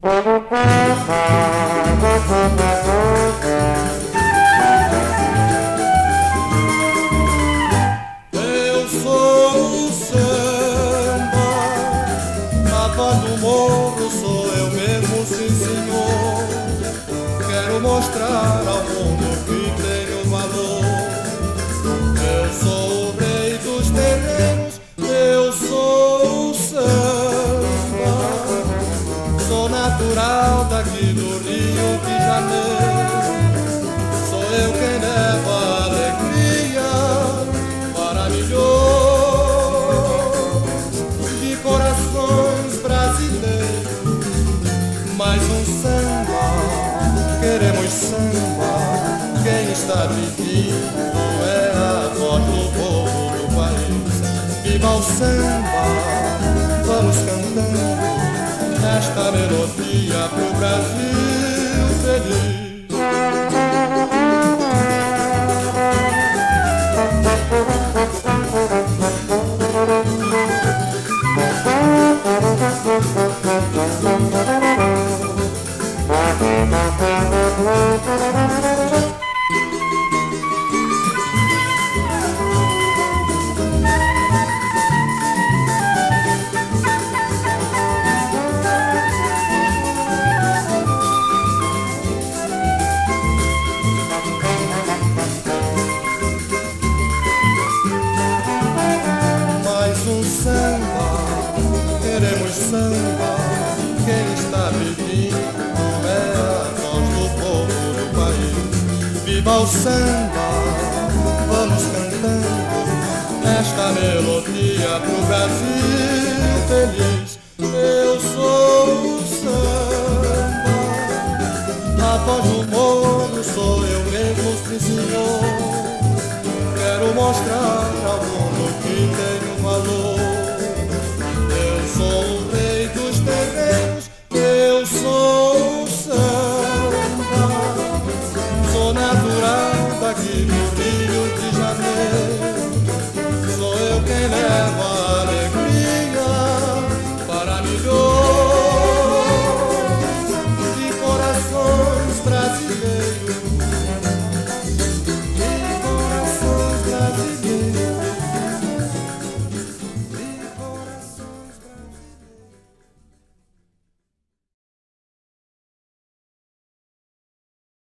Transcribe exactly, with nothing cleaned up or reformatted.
Eu sou o samba, a voz do morro sou eu mesmo, sim senhor. Quero mostrar ao mundo que tenho valor. Eu sou o rei dos terrenos, eu sou o samba. Sou natural daqui do Rio de Janeiro. Sou eu quem leva a alegria para milhões de corações brasileiros. Mais um samba, queremos samba. Quem está pedindo é a voz do povo do país. Viva o samba, vamos cantando esta melodia pro Brasil feliz. Queremos samba, quem está pedindo é a voz do povo do país. Viva o samba, vamos cantando esta melodia pro Brasil feliz. Eu sou o samba, a voz do morro sou eu mesmo, sim senhor. Quero mostrar